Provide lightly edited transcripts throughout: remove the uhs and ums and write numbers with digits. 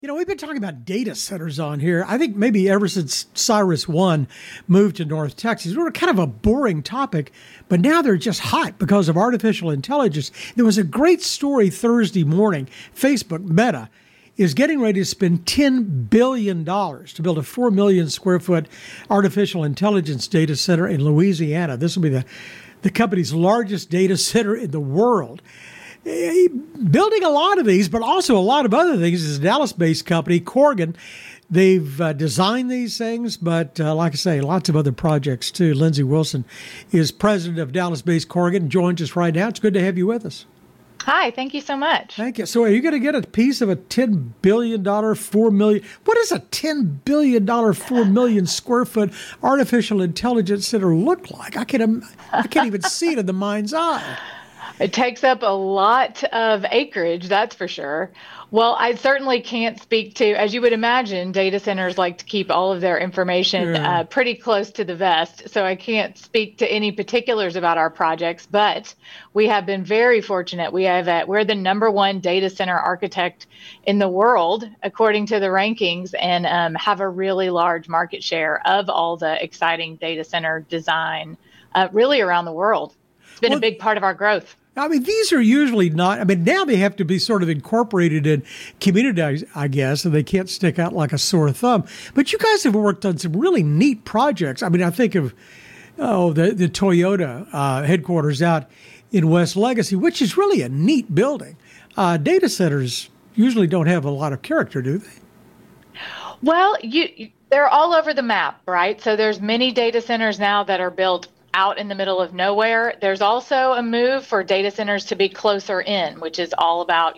We've been talking about data centers on here. I think maybe ever since Cyrus One moved to North Texas, we were kind of a boring topic, but now they're just hot because of artificial intelligence. There was a great story Thursday morning. Facebook, Meta, is getting ready to spend $10 billion to build a 4 million square foot artificial intelligence data center in Louisiana. This will be the company's largest data center in the world. Building a lot of these, but also a lot of other things, is a Dallas-based company, Corgan. They've designed these things, but like I say, lots of other projects too. Lindsay Wilson is president of Dallas-based Corgan, joins us right now. It's good to have you with us. Hi, thank you so much. Thank you. So are you going to get a piece of a $10 billion, 4 million? What does a $10 billion, 4 million square foot artificial intelligence center look like? I can't even see it in the mind's eye. It takes up a lot of acreage, that's for sure. Well, I certainly can't speak to, as you would imagine, data centers like to keep all of their information pretty close to the vest. So I can't speak to any particulars about our projects, but we have been very fortunate. We're the #1 data center architect in the world, according to the rankings, and have a really large market share of all the exciting data center design really around the world. It's been a big part of our growth. I mean, these are usually not, now they have to be sort of incorporated in communities, I guess, and they can't stick out like a sore thumb. But you guys have worked on some really neat projects. I mean, I think of, the Toyota headquarters out in West Legacy, which is really a neat building. Data centers usually don't have a lot of character, do they? Well, they're all over the map, right? So there's many data centers now that are built out in the middle of nowhere. There's also a move for data centers to be closer in, which is all about,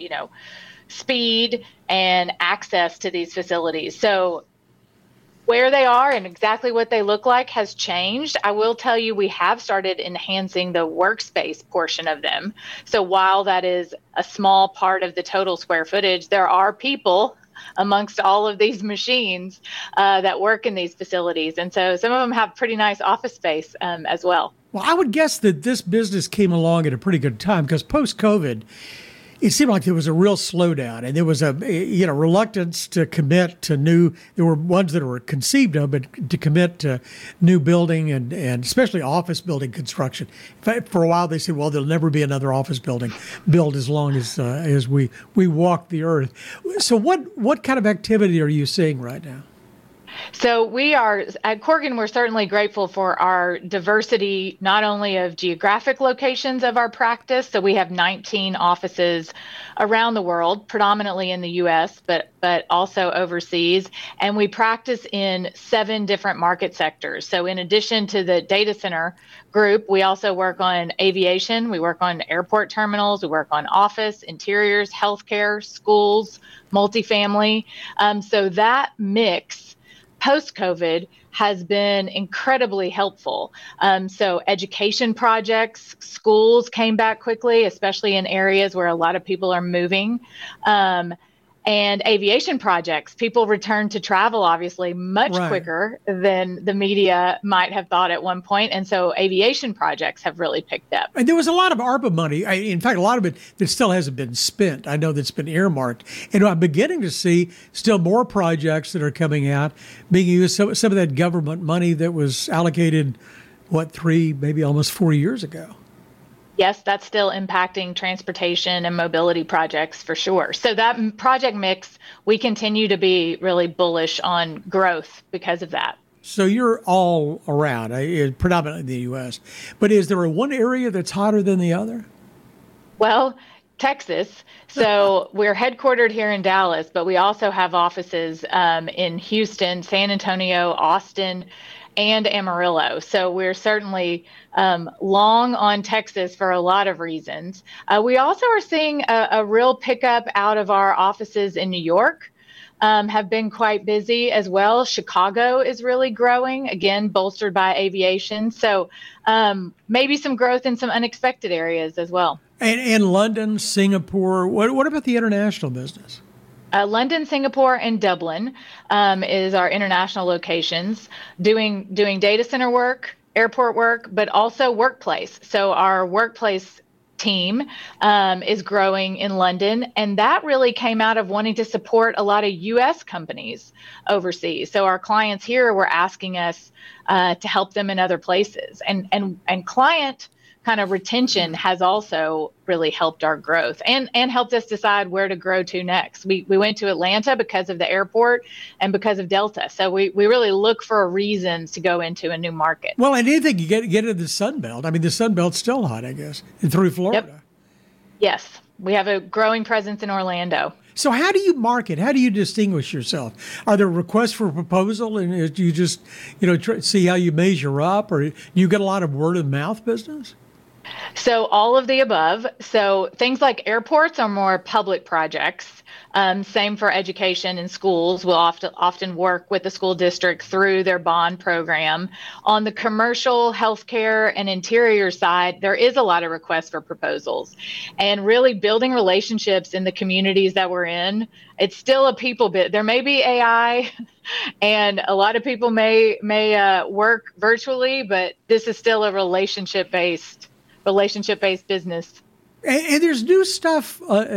speed and access to these facilities. So where they are and exactly what they look like has changed. I will tell you, we have started enhancing the workspace portion of them. So while that is a small part of the total square footage, there are people amongst all of these machines that work in these facilities. And so some of them have pretty nice office space as well. Well, I would guess that this business came along at a pretty good time because post-COVID, it seemed like there was a real slowdown and there was a reluctance to commit to new. There were ones that were conceived of, but to commit to new building and especially office building construction. In fact, for a while they said, well, there'll never be another office building built as long as we walk the earth. So what kind of activity are you seeing right now? So we are, at Corgan, we're certainly grateful for our diversity, not only of geographic locations of our practice. So we have 19 offices around the world, predominantly in the U.S., but also overseas. And we practice in 7 different market sectors. So in addition to the data center group, we also work on aviation. We work on airport terminals. We work on office, interiors, healthcare, schools, multifamily. So that mix post-COVID has been incredibly helpful. So education projects, schools came back quickly, especially in areas where a lot of people are moving. And aviation projects, people returned to travel, obviously, much quicker than the media might have thought at one point. And so aviation projects have really picked up. And there was a lot of ARPA money. In fact, a lot of it that still hasn't been spent. I know that's been earmarked. And I'm beginning to see still more projects that are coming out being used. Some of that government money that was allocated, 3, maybe almost 4 years ago. Yes, that's still impacting transportation and mobility projects for sure. So that project mix, we continue to be really bullish on growth because of that. So you're all around, predominantly in the U.S. But is there one area that's hotter than the other? Well, Texas. So we're headquartered here in Dallas, but we also have offices in Houston, San Antonio, Austin, and Amarillo. So we're certainly long on Texas for a lot of reasons. We also are seeing a real pickup out of our offices in New York, have been quite busy as well. Chicago is really growing, again, bolstered by aviation. So maybe some growth in some unexpected areas as well. And London, Singapore, what about the international business? London, Singapore, and Dublin is our international locations, doing data center work, airport work, but also workplace. So our workplace team is growing in London. And that really came out of wanting to support a lot of US companies overseas. So our clients here were asking us to help them in other places. And client kind of retention has also really helped our growth and helped us decide where to grow to next. We went to Atlanta because of the airport and because of Delta. So we really look for reasons to go into a new market. Well, and anything you get into the Sun Belt. I mean, the Sun Belt's still hot, I guess, and through Florida. Yep. Yes, we have a growing presence in Orlando. So how do you market? How do you distinguish yourself? Are there requests for proposal, and do you just, see how you measure up, or you get a lot of word of mouth business? So all of the above. So things like airports are more public projects. Same for education and schools. We'll often work with the school district through their bond program. On the commercial, healthcare, and interior side, there is a lot of requests for proposals. And really building relationships in the communities that we're in, it's still a people bit. There may be AI, and a lot of people may work virtually, but this is still a relationship-based business. And there's new stuff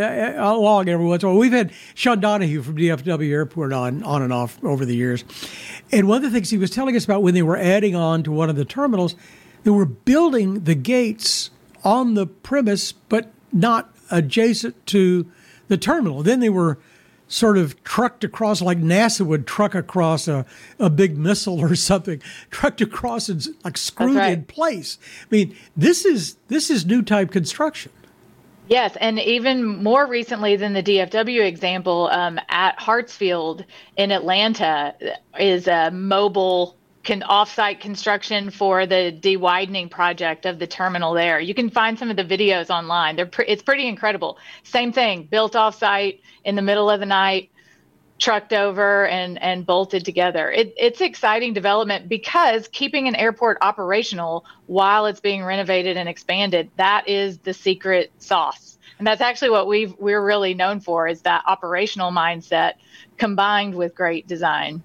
along every once in a while. We've had Sean Donahue from DFW Airport on and off over the years. And one of the things he was telling us about when they were adding on to one of the terminals, they were building the gates on the premise, but not adjacent to the terminal. Then they were sort of trucked across, like NASA would truck across a big missile or something, trucked across and like screwed in place. I mean, this is new type construction. Yes, and even more recently than the DFW example, at Hartsfield in Atlanta is a mobile off-site construction for the de-widening project of the terminal there. You can find some of the videos online. It's pretty incredible. Same thing, built off-site in the middle of the night, trucked over and bolted together. It's exciting development because keeping an airport operational while it's being renovated and expanded, that is the secret sauce. And that's actually what we're really known for, is that operational mindset combined with great design.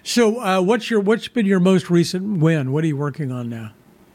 So what's been your most recent win? What are you working on now?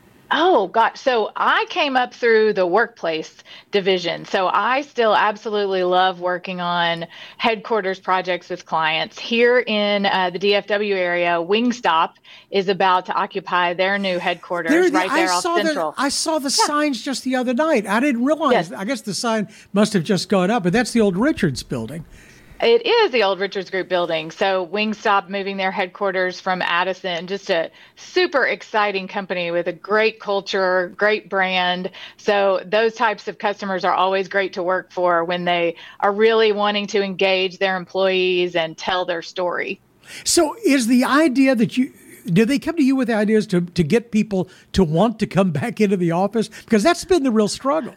Oh, God. So I came up through the workplace division. So I still absolutely love working on headquarters projects with clients. Here in the DFW area, Wingstop is about to occupy their new headquarters right there off Central. I saw the signs just the other night. I didn't realize. Yes. I guess the sign must have just gone up, but that's the old Richards building. It is the old Richards Group building. So Wingstop moving their headquarters from Addison, just a super exciting company with a great culture, great brand. So those types of customers are always great to work for when they are really wanting to engage their employees and tell their story. So is the idea that do they come to you with ideas to get people to want to come back into the office? Because that's been the real struggle.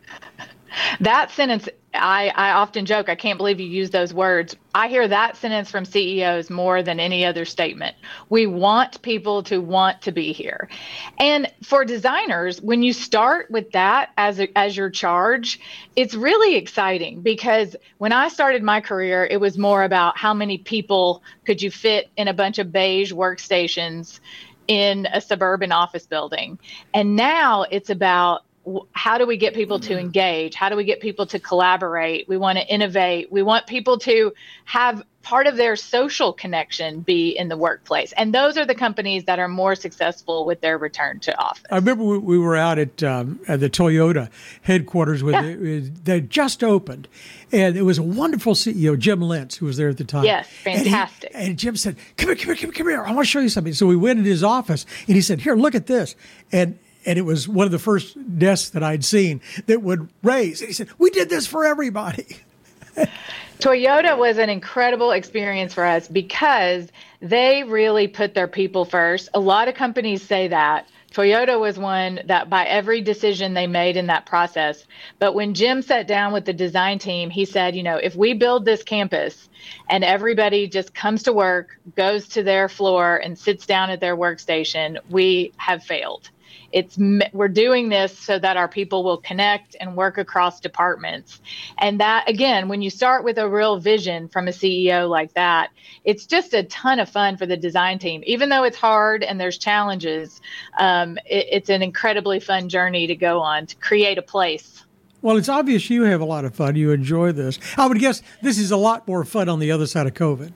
That sentence, I often joke, I can't believe you use those words. I hear that sentence from CEOs more than any other statement. We want people to want to be here. And for designers, when you start with that as your charge, it's really exciting, because when I started my career, it was more about how many people could you fit in a bunch of beige workstations in a suburban office building. And now it's about, how do we get people to engage? How do we get people to collaborate? We want to innovate. We want people to have part of their social connection be in the workplace. And those are the companies that are more successful with their return to office. I remember we were out at the Toyota headquarters when they just opened. And it was a wonderful CEO, Jim Lentz, who was there at the time. Yes, fantastic. And Jim said, come here. I want to show you something. So we went in his office and he said, here, look at this. And it was one of the first desks that I'd seen that would raise. And he said, we did this for everybody. Toyota was an incredible experience for us because they really put their people first. A lot of companies say that. Toyota was one that by every decision they made in that process. But when Jim sat down with the design team, he said, if we build this campus and everybody just comes to work, goes to their floor and sits down at their workstation, we have failed. We're doing this so that our people will connect and work across departments. And that, again, when you start with a real vision from a CEO like that, it's just a ton of fun for the design team. Even though it's hard and there's challenges, it's an incredibly fun journey to go on to create a place. Well, it's obvious you have a lot of fun. You enjoy this. I would guess this is a lot more fun on the other side of COVID.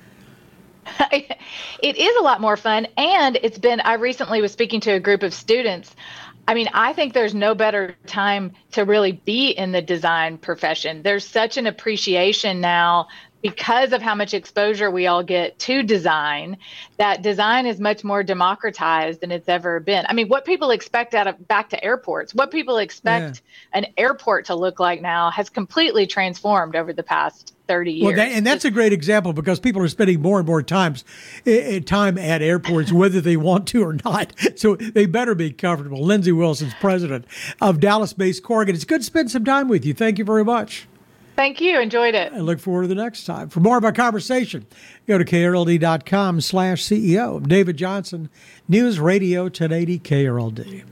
It is a lot more fun. And I recently was speaking to a group of students. I mean, I think there's no better time to really be in the design profession. There's such an appreciation now because of how much exposure we all get to design, that design is much more democratized than it's ever been. I mean, what people expect back to airports, what people expect an airport to look like now has completely transformed over the past 30 years. Well, and that's a great example because people are spending more and more time at airports, whether they want to or not. So they better be comfortable. Lindsay Wilson's president of Dallas-based Corrigan. It's good to spend some time with you. Thank you very much. Thank you. Enjoyed it. I look forward to the next time. For more of our conversation, go to krld.com/CEO. David Johnson, News Radio 1080 KRLD.